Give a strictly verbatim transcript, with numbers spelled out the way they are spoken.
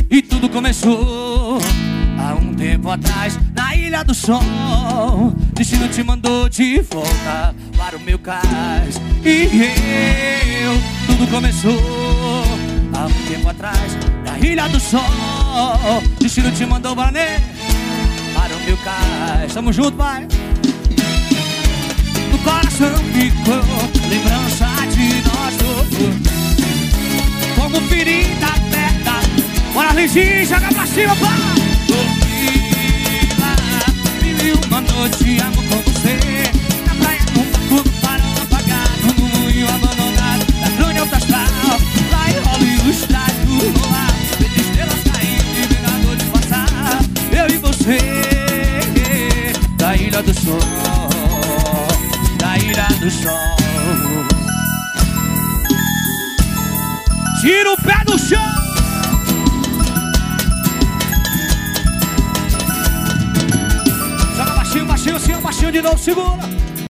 E tudo começou há um tempo atrás, na Ilha do Sol. Destino te mandou de volta para o meu cais. E eu, tudo começou há um tempo atrás, na Ilha do Sol. Destino te mandou para, para o meu cais. Tamo junto, pai. No coração ficou lembrança de nós dois, como ferida aberta. Bora, Liginho, joga pra cima, pá! Dormida, vivi uma noite de amor com você, na praia, num barco, no farol apagado, no moinho abandonado, da grande alta astral, lá em Hollywood, estádio no ar, vendo estrelas caindo e vendo de passar, eu e você, da Ilha do Sol, da Ilha do Sol. Tira o pé do chão! Baixinho, baixinho, assim, baixinho de novo, segura.